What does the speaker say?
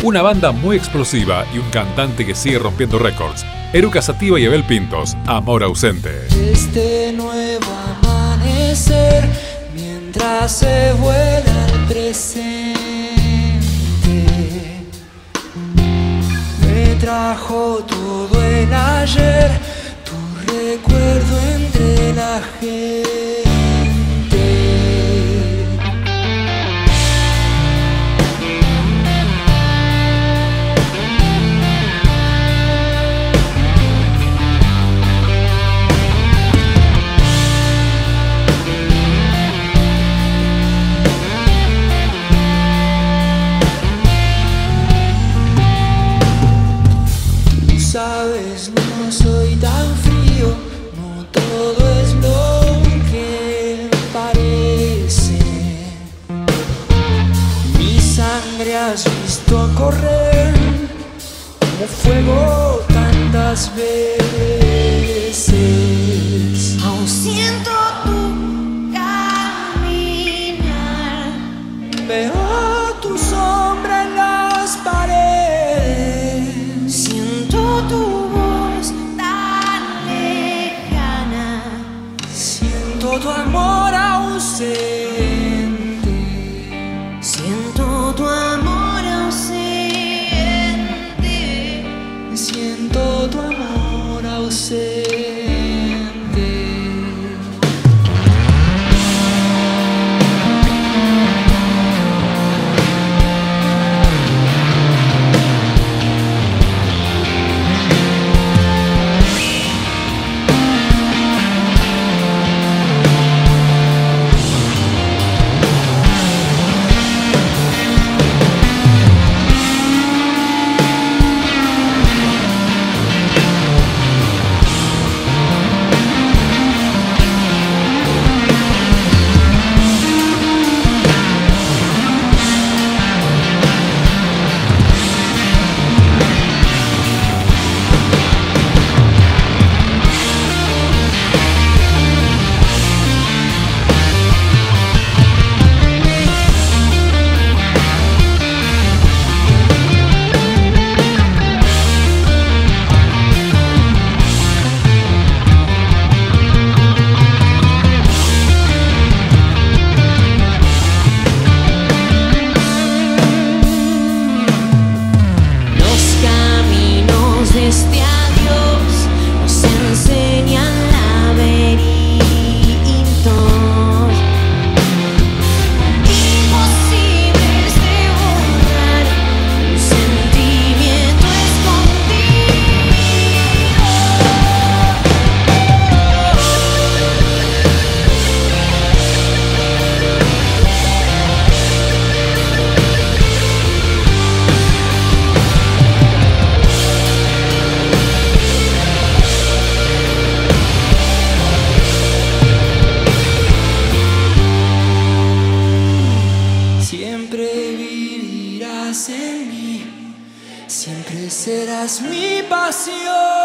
Una banda muy explosiva y un cantante que sigue rompiendo récords. Eruca Sativa y Abel Pintos, Amor Ausente. Este nuevo amanecer, mientras se vuela el presente, me trajo todo el ayer, tu recuerdo entre la gente. Sabes, no soy tan frío, no todo es lo que parece. Mi sangre has visto correr como fuego tantas veces. Aún siento tu caminar, veo tu sombra en las paredes. siento tu voz tan lejana, Siento tu amor ausente. siento tu amor ausente, Siento tu amor ausente. Siempre vivirás en mí, siempre serás mi pasión.